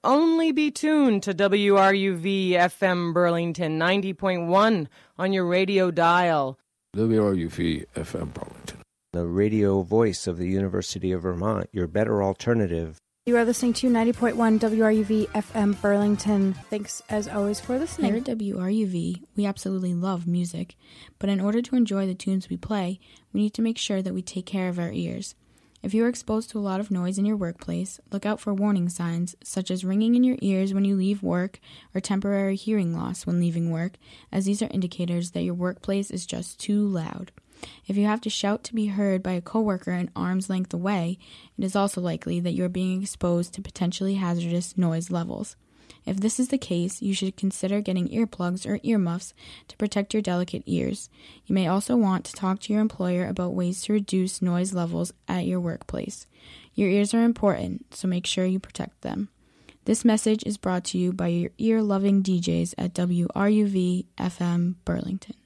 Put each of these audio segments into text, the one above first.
only be tuned to WRUV FM Burlington 90.1 on your radio dial. WRUV FM Burlington. The radio voice of the University of Vermont, your better alternative. You are listening to 90.1 WRUV FM Burlington. Thanks, as always, for listening. Here at WRUV, we absolutely love music, but in order to enjoy the tunes we play, we need to make sure that we take care of our ears. If you are exposed to a lot of noise in your workplace, look out for warning signs, such as ringing in your ears when you leave work or temporary hearing loss when leaving work, as these are indicators that your workplace is just too loud. If you have to shout to be heard by a coworker an arm's length away, it is also likely that you are being exposed to potentially hazardous noise levels. If this is the case, you should consider getting earplugs or earmuffs to protect your delicate ears. You may also want to talk to your employer about ways to reduce noise levels at your workplace. Your ears are important, so make sure you protect them. This message is brought to you by your ear-loving DJs at WRUV FM Burlington.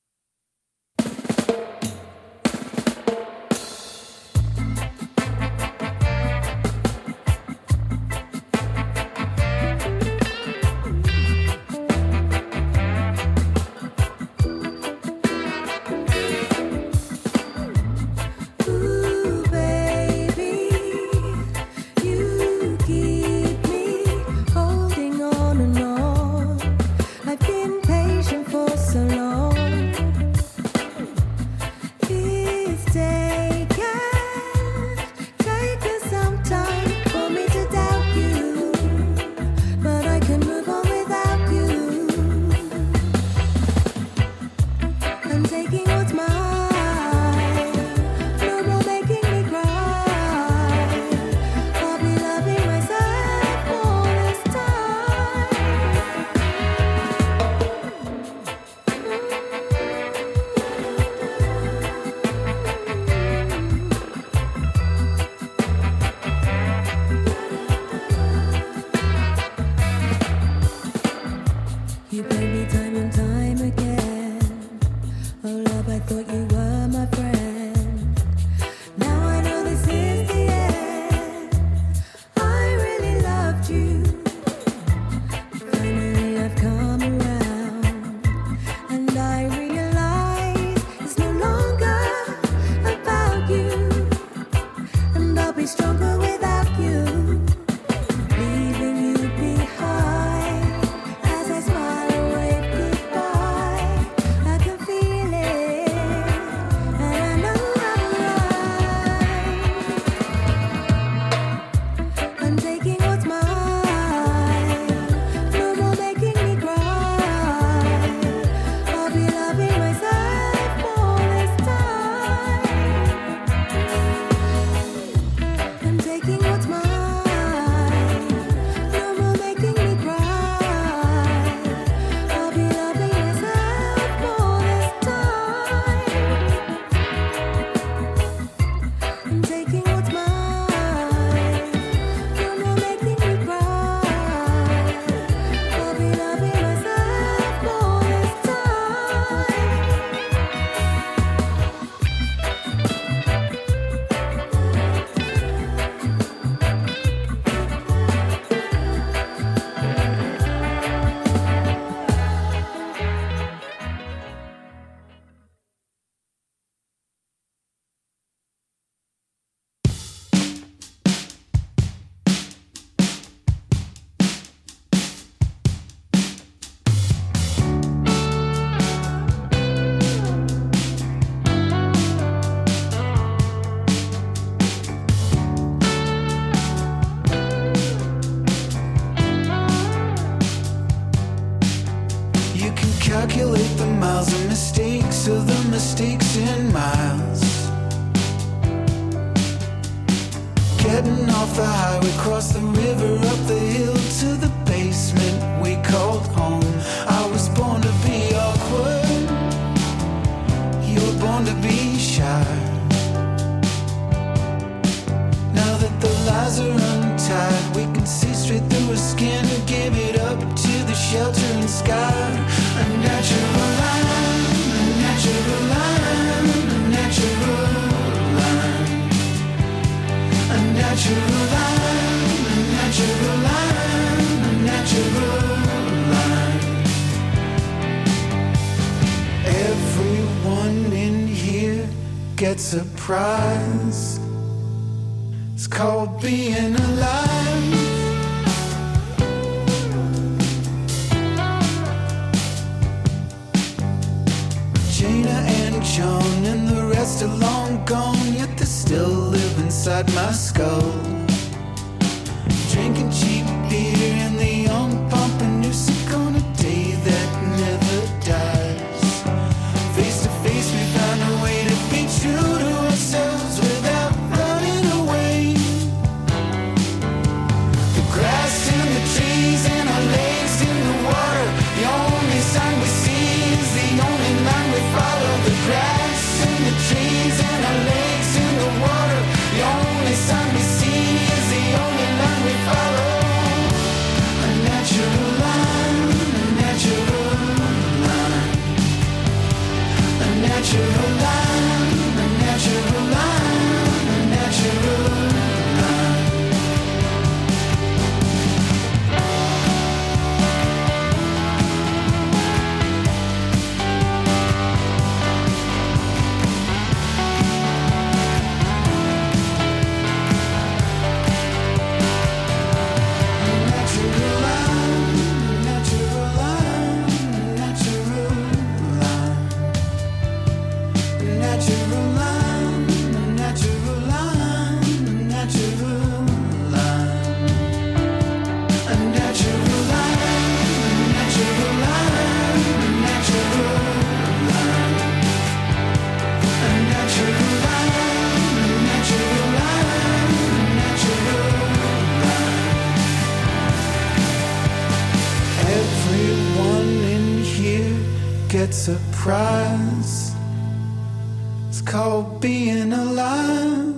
Calculate the miles of mistakes of the mistakes in miles. Getting off the highway, cross the river, up the hill to the basement we called home. I was born to be awkward, you were born to be shy. Now that the lies are untied, we can see straight through her skin and give it up to the shelter and sky. A natural line, a natural line, a natural line. A natural line, a natural line. Everyone in here gets a prize. It's called being alive. Jaina and John and the rest are long gone, yet they still live inside my skull. Drinking cheap beer and the young pumping music on a day that never dies. Face to face we found a way to be true to ourselves without running away. The grass and the trees and our legs in the water, the only sign we see is the only line we follow. The grass and the trees and our legs in the water, the only sign we see is the only line we follow. A natural line, a natural line, a natural line, a natural line, a natural line. Gets a prize. It's called being alive.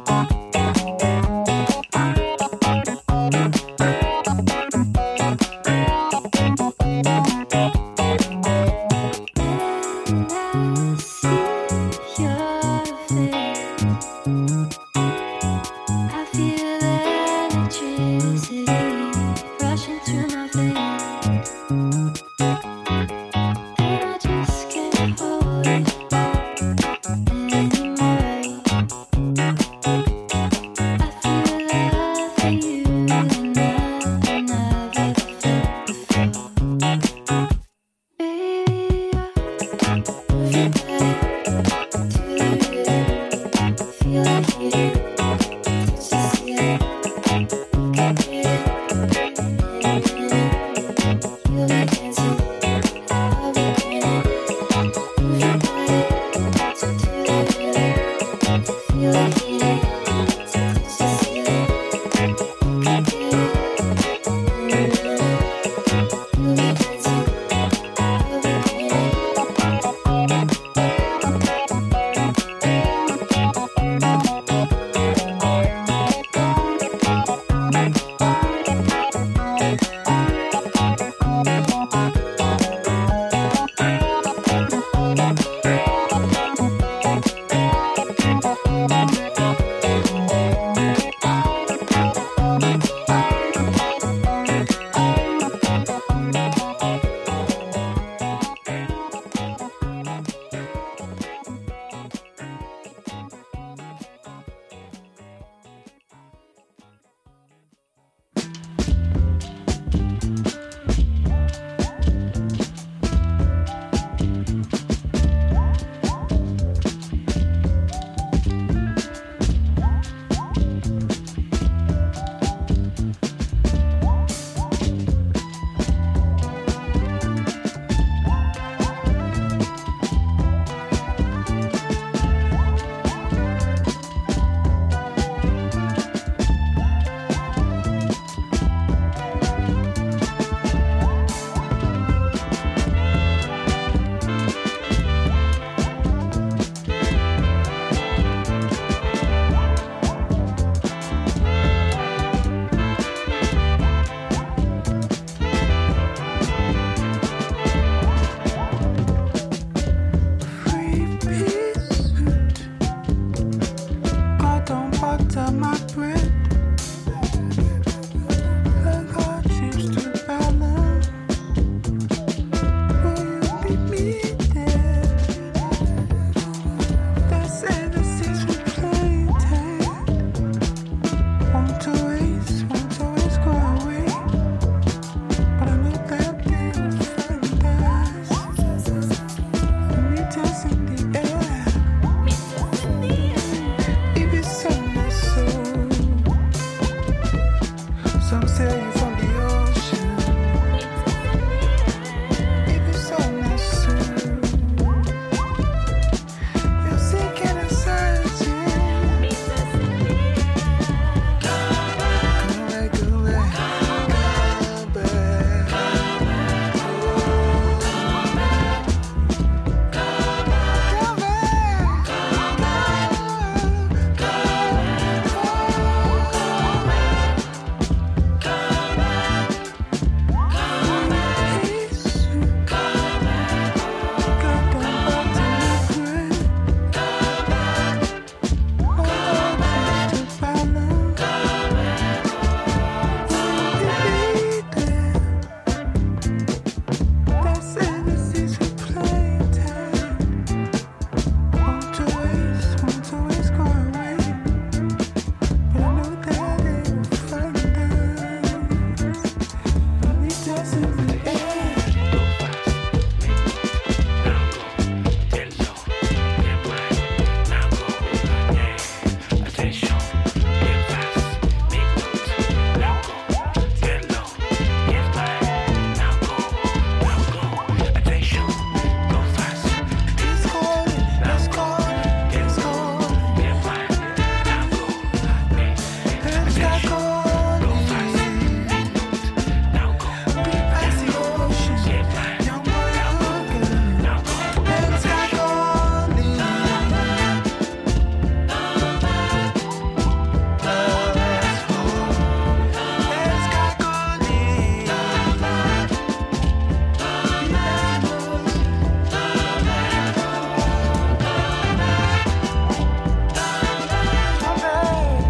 Bye.